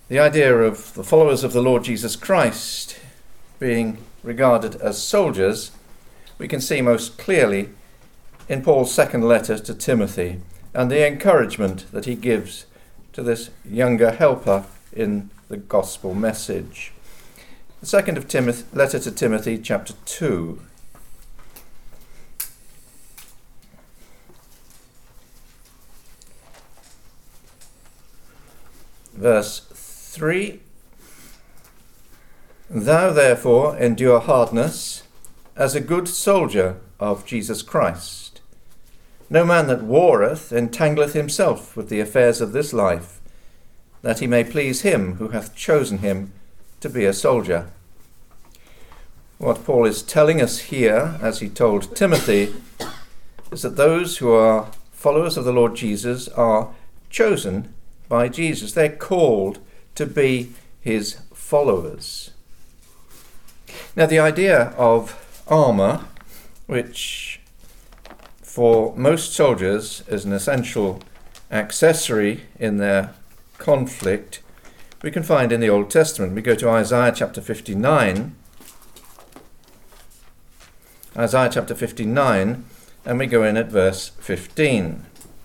The idea of the followers of the Lord Jesus Christ being regarded as soldiers, we can see most clearly in Paul's second letter to Timothy and the encouragement that he gives to this younger helper in the gospel message. The second letter to Timothy, chapter 2. Verse 3. Thou therefore endure hardness as a good soldier of Jesus Christ. No man that warreth entangleth himself with the affairs of this life, that he may please him who hath chosen him to be a soldier. What Paul is telling us here, as he told Timothy, is that those who are followers of the Lord Jesus are chosen by Jesus. They're called to be his followers. Now, the idea of armour, which for most soldiers is an essential accessory in their conflict, we can find in the Old Testament. We go to Isaiah chapter 59. Isaiah chapter 59, and we go in at verse 15.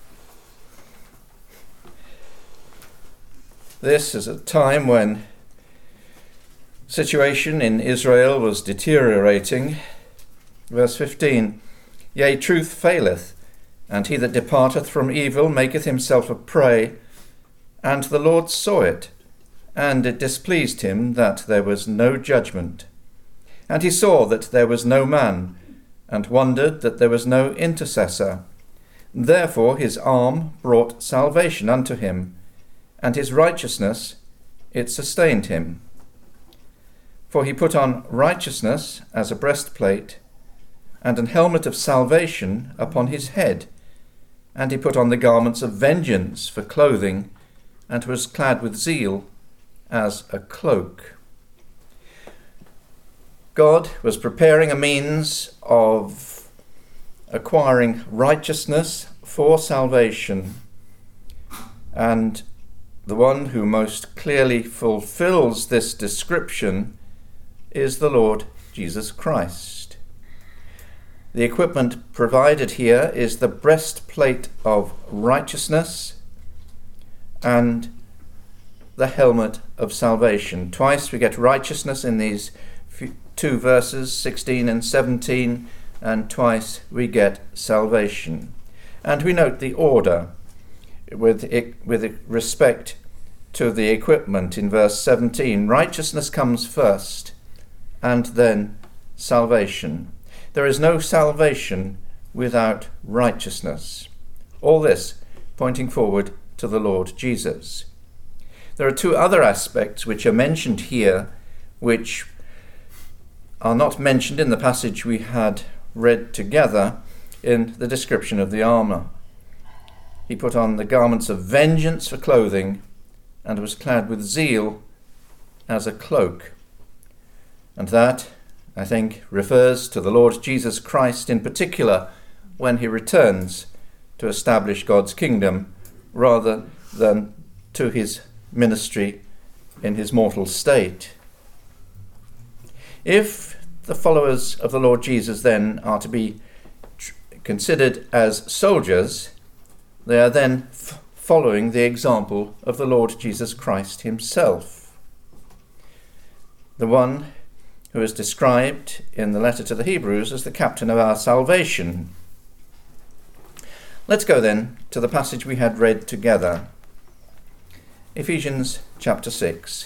This is a time when the situation in Israel was deteriorating. Verse 15, Yea, truth faileth, and he that departeth from evil maketh himself a prey, and the Lord saw it, and it displeased him that there was no judgment. And he saw that there was no man, and wondered that there was no intercessor. Therefore his arm brought salvation unto him, and his righteousness, it sustained him. For he put on righteousness as a breastplate, and an helmet of salvation upon his head, and he put on the garments of vengeance for clothing, and was clad with zeal as a cloak. God was preparing a means of acquiring righteousness for salvation, and the one who most clearly fulfills this description is the Lord Jesus Christ. The equipment provided here is the breastplate of righteousness and the helmet of salvation. Twice we get righteousness in these two verses, 16 and 17, and twice we get salvation. And we note the order with respect to the equipment in verse 17. Righteousness comes first, and then salvation. There is no salvation without righteousness. All this pointing forward to the Lord Jesus. There are two other aspects which are mentioned here, which are not mentioned in the passage we had read together in the description of the armour. He put on the garments of vengeance for clothing, and was clad with zeal as a cloak. And that, I think, refers to the Lord Jesus Christ in particular when he returns to establish God's kingdom, rather than to his ministry in his mortal state. If the followers of the Lord Jesus then are to be considered as soldiers, they are then following the example of the Lord Jesus Christ himself, the one who is described in the letter to the Hebrews as the captain of our salvation. Let's go then to the passage we had read together, Ephesians chapter 6.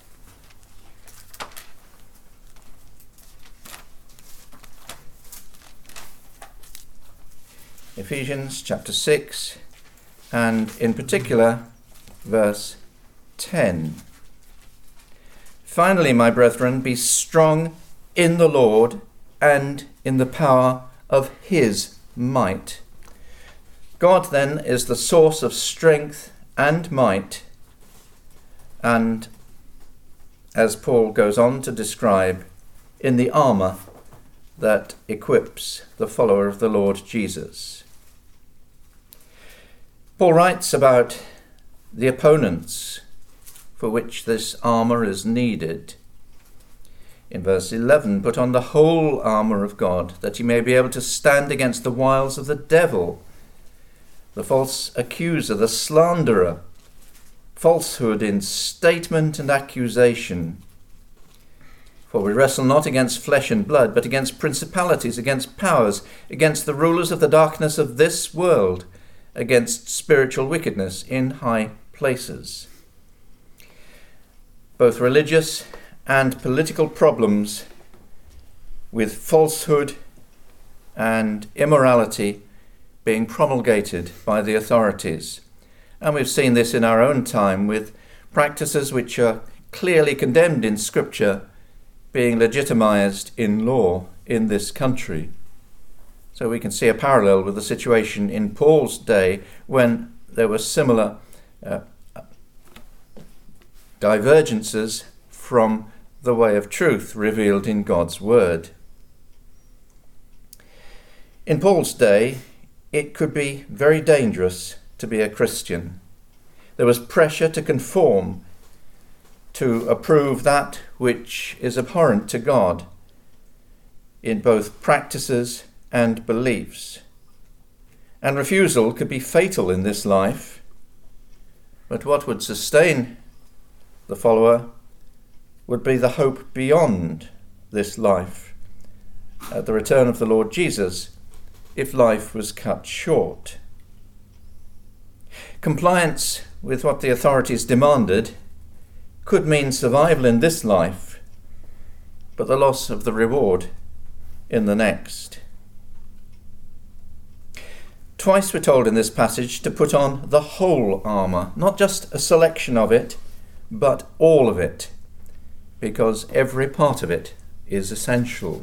Ephesians chapter 6, and in particular, verse 10. Finally, my brethren, be strong in the Lord and in the power of his might. God then is the source of strength and might, and as Paul goes on to describe, in the armour that equips the follower of the Lord Jesus. Paul writes about the opponents for which this armour is needed. In verse 11, put on the whole armour of God, that you may be able to stand against the wiles of the devil, the false accuser, the slanderer, falsehood in statement and accusation. For we wrestle not against flesh and blood, but against principalities, against powers, against the rulers of the darkness of this world, against spiritual wickedness in high places. Both religious and political problems with falsehood and immorality being promulgated by the authorities. And we've seen this in our own time with practices which are clearly condemned in Scripture being legitimized in law in this country. So we can see a parallel with the situation in Paul's day when there were similar divergences from the way of truth revealed in God's word. In Paul's day, it could be very dangerous to be a Christian. There was pressure to conform, to approve that which is abhorrent to God in both practices and beliefs. And refusal could be fatal in this life. But what would sustain the follower would be the hope beyond this life, at the return of the Lord Jesus, if life was cut short. Compliance with what the authorities demanded could mean survival in this life, but the loss of the reward in the next. Twice we're told in this passage to put on the whole armour, not just a selection of it, but all of it, because every part of it is essential.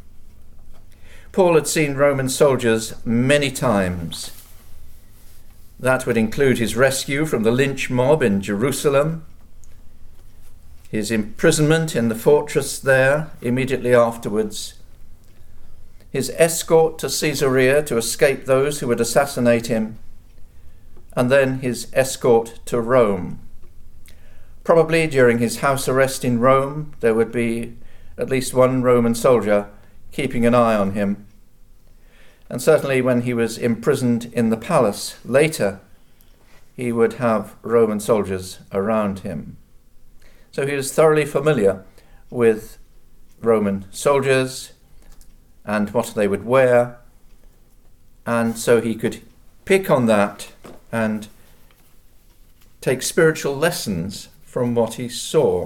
Paul had seen Roman soldiers many times. That would include his rescue from the lynch mob in Jerusalem, his imprisonment in the fortress there immediately afterwards, his escort to Caesarea to escape those who would assassinate him, and then his escort to Rome. Probably during his house arrest in Rome, there would be at least one Roman soldier keeping an eye on him. And certainly when he was imprisoned in the palace later, he would have Roman soldiers around him. So he was thoroughly familiar with Roman soldiers and what they would wear, and so he could pick on that and take spiritual lessons from what he saw.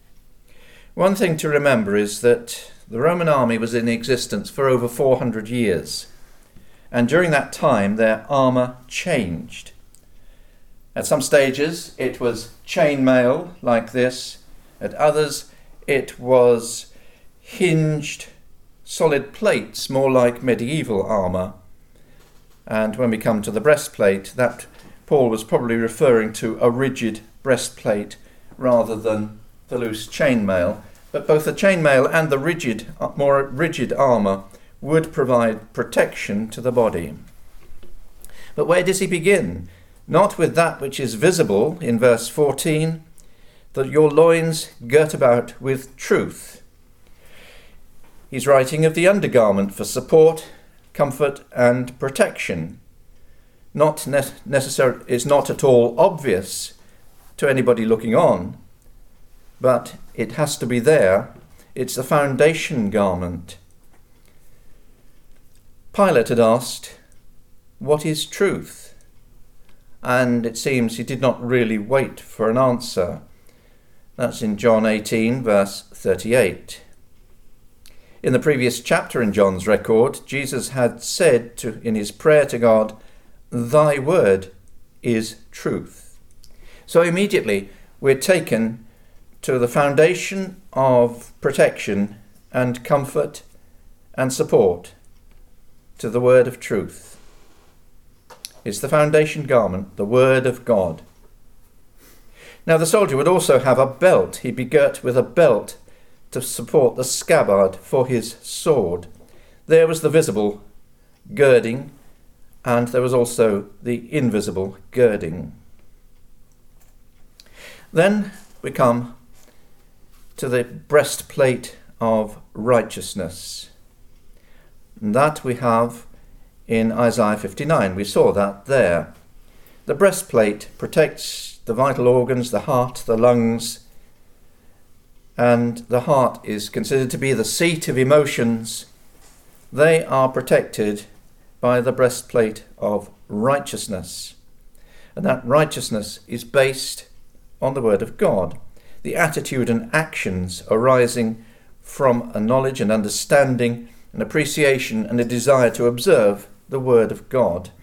One thing to remember is that the Roman army was in existence for over 400 years, and during that time their armour changed. At some stages it was chainmail like this, at others it was hinged solid plates, more like medieval armour. And when we come to the breastplate, that Paul was probably referring to a rigid breastplate rather than the loose chainmail. But both the chainmail and the more rigid armour would provide protection to the body. But where does he begin? Not with that which is visible in verse 14, that your loins girt about with truth. He's writing of the undergarment for support, comfort and protection. Is not at all obvious to anybody looking on, but it has to be there. It's the foundation garment. Pilate had asked, "What is truth?" And it seems he did not really wait for an answer. That's in John 18, verse 38. In the previous chapter in John's record, Jesus had said in his prayer to God, "Thy word is truth." So immediately we're taken to the foundation of protection and comfort and support, to the word of truth. It's the foundation garment, the word of God. Now the soldier would also have a belt. He'd be girt with a belt to support the scabbard for his sword. There was the visible girding, and there was also the invisible girding. Then we come to the breastplate of righteousness. And that we have in Isaiah 59. We saw that there. The breastplate protects the vital organs, the heart, the lungs, and the heart is considered to be the seat of emotions. They are protected by the breastplate of righteousness. And that righteousness is based on the Word of God. The attitude and actions arising from a knowledge and understanding, an appreciation and a desire to observe the Word of God.